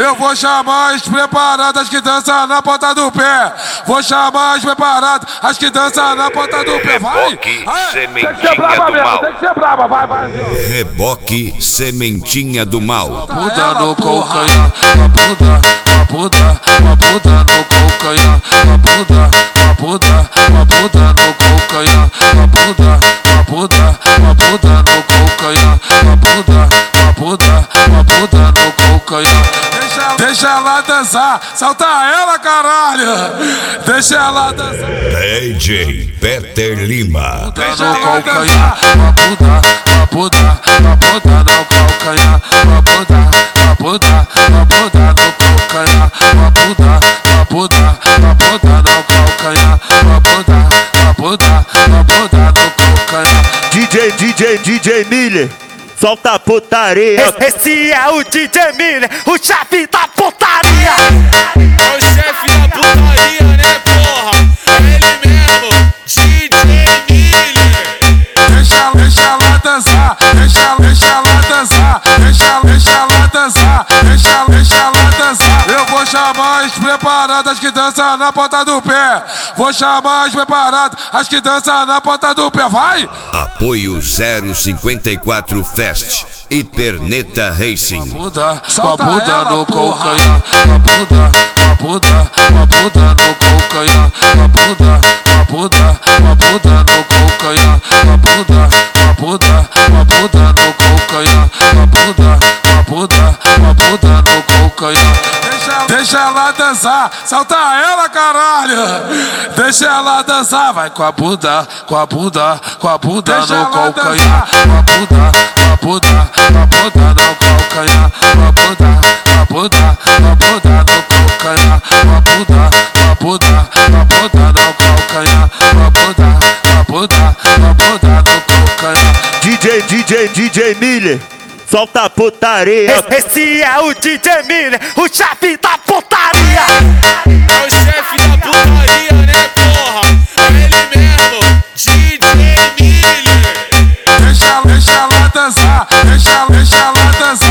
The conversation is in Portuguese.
Eu vou chamar as preparadas que dançam na ponta do pé. Vou chamar as preparadas, as que dançam na ponta do pé. Vai! Sementinha do Mal. Tem que ser brava, vai. Reboque Sementinha do Mal. Bunda no calcanhar, uma bunda no calcanhar, uma bunda no calcanhar, uma bunda no calcanhar, uma bunda no calcanhar. Deixa ela dançar, solta ela, caralho. Deixa ela dançar. DJ Peter Lima. Deixa ela dançar, uma bunda no calcanhar, uma bunda no calcanhar, uma bunda no calcanhar, uma bunda no calcanhar. DJ Miller, solta a putaria. Esse é o DJ Miller, o chefe da putaria. É o chefe da putaria, né, porra? É ele mesmo, DJ Miller. Deixa ela dançar, deixa ela dançar. Eu vou chamar as preparadas que dançam na ponta do pé. Vou chamar as preparadas, as que dançam na ponta do pé. Vai! Apoio 054 Fest e Perneta Racing. Uma bunda no calcanhar, uma bunda no calcanhar, uma bunda no calcanhar, uma bunda no calcanhar, uma bunda no calcanhar. Deixa ela dançar, solta ela, caralho. Deixa ela dançar, vai com a bunda no calcanhar, uma bunda no calcanhar, uma bunda no calcanhar, uma bunda no calcanhar, uma bunda no calcanhar, DJ Miller, solta a putaria. Esse é o DJ Miller, o chefe da putaria. É o chefe da putaria, né, porra? É ele mesmo, DJ Miller. Deixa ela dançar, deixa ela dançar.